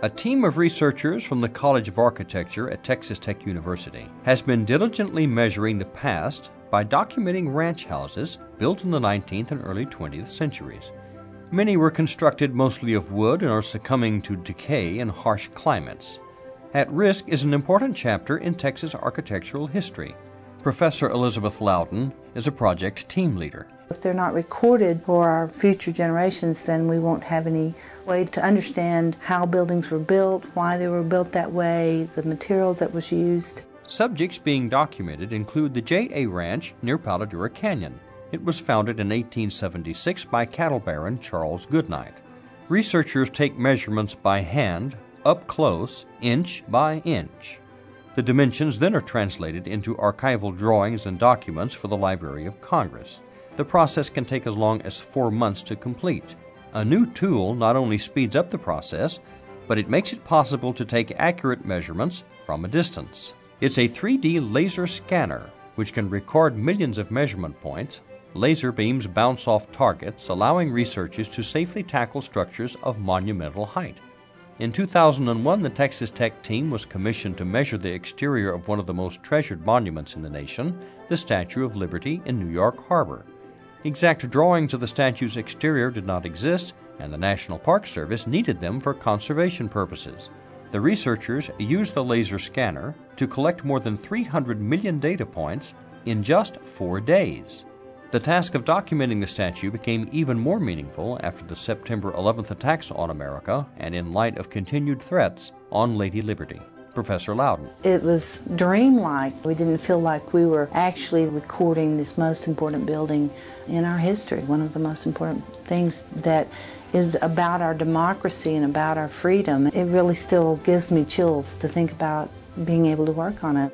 A team of researchers from the College of Architecture at Texas Tech University has been diligently measuring the past by documenting ranch houses built in the 19th and early 20th centuries. Many were constructed mostly of wood and are succumbing to decay in harsh climates. At Risk is an important chapter in Texas architectural history. Professor Elizabeth Loudon is a project team leader. If they're not recorded for our future generations, then we won't have any way to understand how buildings were built, why they were built that way, the materials that was used. Subjects being documented include the J.A. Ranch near Palo Duro Canyon. It was founded in 1876 by cattle baron Charles Goodnight. Researchers take measurements by hand, up close, inch by inch. The dimensions then are translated into archival drawings and documents for the Library of Congress. The process can take as long as 4 months to complete. A new tool not only speeds up the process, but it makes it possible to take accurate measurements from a distance. It's a 3D laser scanner, which can record millions of measurement points. Laser beams bounce off targets, allowing researchers to safely tackle structures of monumental height. In 2001, the Texas Tech team was commissioned to measure the exterior of one of the most treasured monuments in the nation, the Statue of Liberty in New York Harbor. Exact drawings of the statue's exterior did not exist, and the National Park Service needed them for conservation purposes. The researchers used the laser scanner to collect more than 300 million data points in just 4 days. The task of documenting the statue became even more meaningful after the September 11th attacks on America and in light of continued threats on Lady Liberty. Professor Loudon. It was dreamlike. We didn't feel like we were actually recording this most important building in our history, one of the most important things that is about our democracy and about our freedom. It really still gives me chills to think about being able to work on it.